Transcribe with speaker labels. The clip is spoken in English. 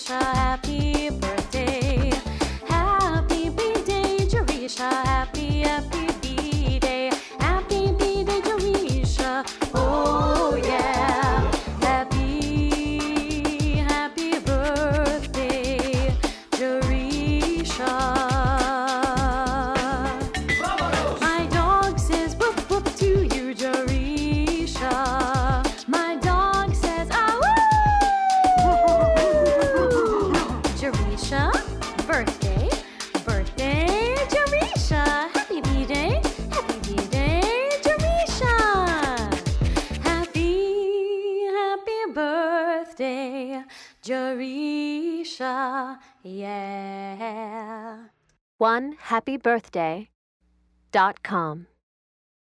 Speaker 1: Jerisha, happy birthday. Happy B-Day, Jerisha, happy B-Day. Happy B-Day, Jerisha, oh yeah. Happy birthday, Jerisha. My dog says whoop whoop to you, Jerisha. My dog says ah woo. Jerisha, birthday, Jerisha. Happy B-Day, Jerisha. Happy birthday, Jerisha, yeah.
Speaker 2: OneHappyBirthday.com